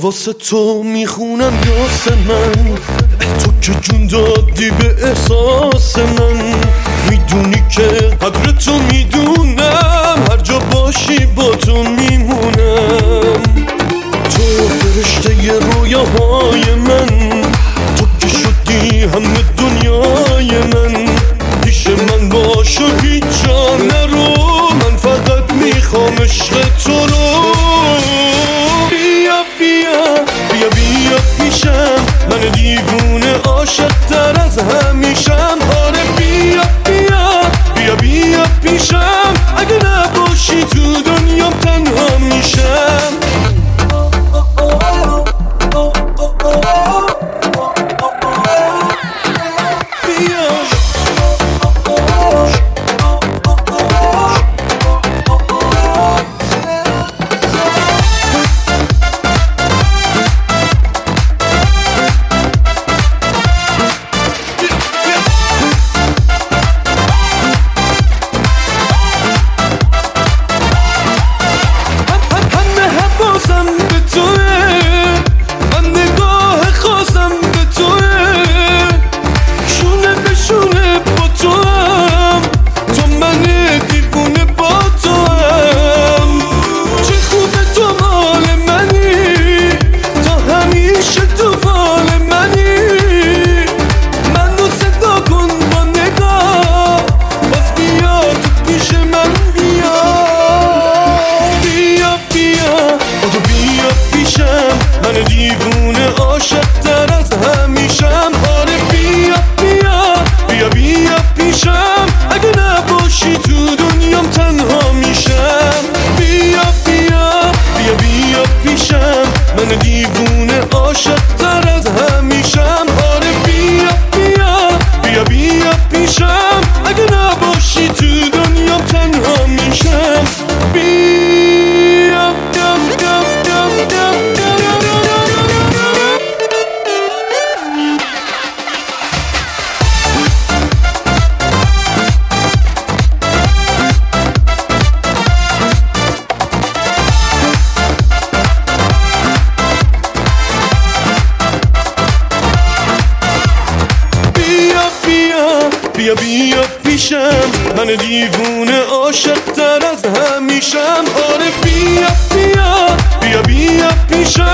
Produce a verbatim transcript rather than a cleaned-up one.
واسه تو میخونم یاس من، تو که جون دادی به احساس من. میدونی که قدر تو میدونم، هر جا باشی با تو میمونم. تو فرشته ی رویاهای من، تو که شدی همه دنیای من. پیش من باش و هیچ جا نرو، من فقط میخوام عشق تو رو. بیا بیا بیا بیا پیشم، من دیوونه عاشق تر از همیشم. آره بیا بیا بیا بیا پیشم، اگه نباشی تو دنیام تنها میشم. من دیوونه عاشق تر از همیشم. آره بیا بیا بیا بیا پیشم، اگه نباشی تو دنیام تنها میشم. بیا بیا بیا بیا پیشم، من دیوونه عاشق تر از همیشم. آره بیا بیا بیا بیا پیشم، اگه نباشی تو دنیام تنها میشم. بیا بیا بیا پیشم، من دیوونه عاشق تر از همیشم. آره بیا بیا بیا بیا پیشم.